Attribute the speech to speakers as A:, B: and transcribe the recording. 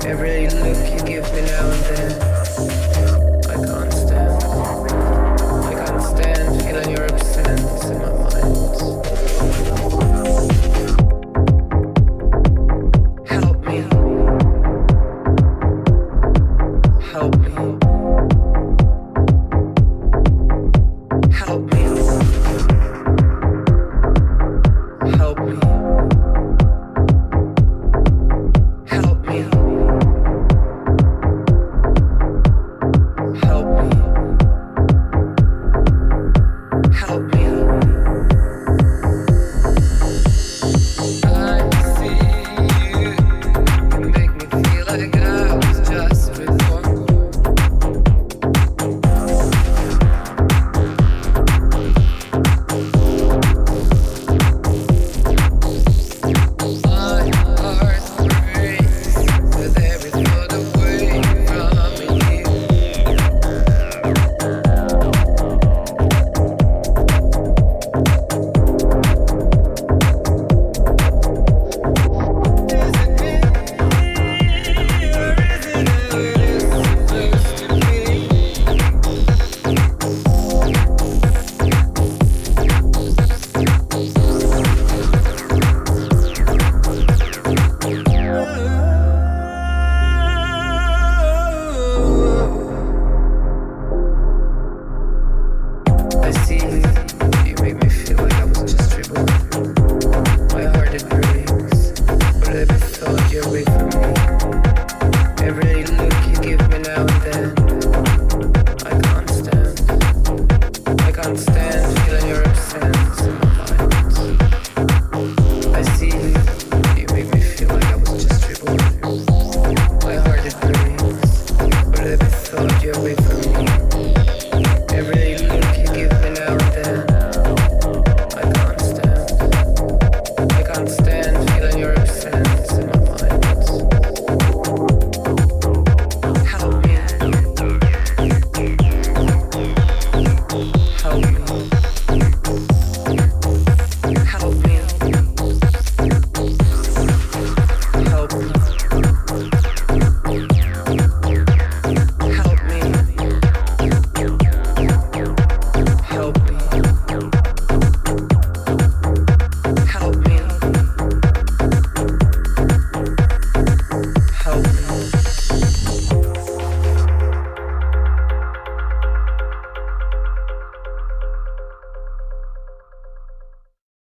A: Every look you give me now and then, I can't stand. I can't stand feeling your absence in my mind. Help me. Help me. Help me. Help me. Help me. Help me. Help me. I see you. You make me feel like I was just before. My heart breaks with every thought away from you. Is it me or is it how it is supposed to be? I see you. You make me feel like I was just reborn. My heart it breaks. Whatever thought you're away from me. Every